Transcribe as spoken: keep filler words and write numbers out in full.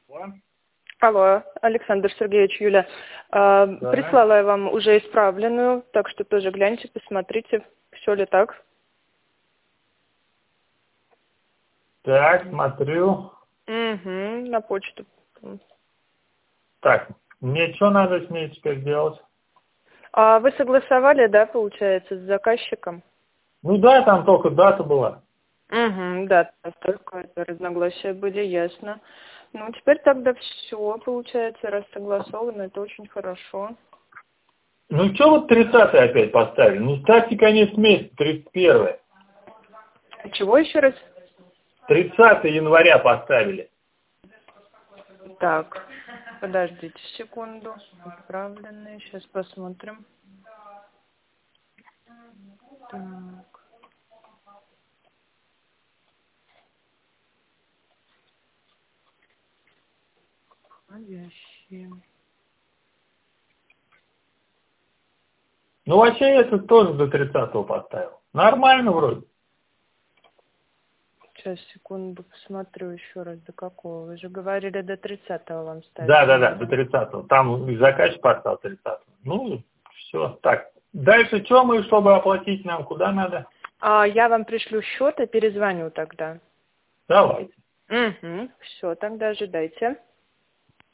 Алло, Александр Сергеевич, Юля. Э, Да. Прислала я вам уже исправленную, так что тоже гляньте, посмотрите, все ли так. Так, смотрю. Угу, на почту. Так, мне что надо с ней теперь делать? А вы согласовали, да, получается, с заказчиком? Ну да, там только дата была. Угу, да, только это разногласия были, ясно. Ну, теперь тогда все, получается, раз согласовано, это очень хорошо. Ну что вот тридцатое опять поставили? Ну ставьте конец месяца, тридцать первое. Чего еще раз? тридцатое января поставили. Так, подождите секунду. Отправленные, сейчас посмотрим. Так. Входящие. Ну вообще я тут тоже до тридцатого поставил. Нормально вроде. Сейчас, секунду, посмотрю еще раз, до какого. Вы же говорили, до тридцатого вам ставить Да, да, да, до надо. тридцатого. Там и заказчик поставил тридцатого. Ну, все. Так. Дальше что мы, чтобы оплатить нам, куда надо? А я вам пришлю счет и перезвоню тогда. Давайте. Угу, все, тогда ожидайте.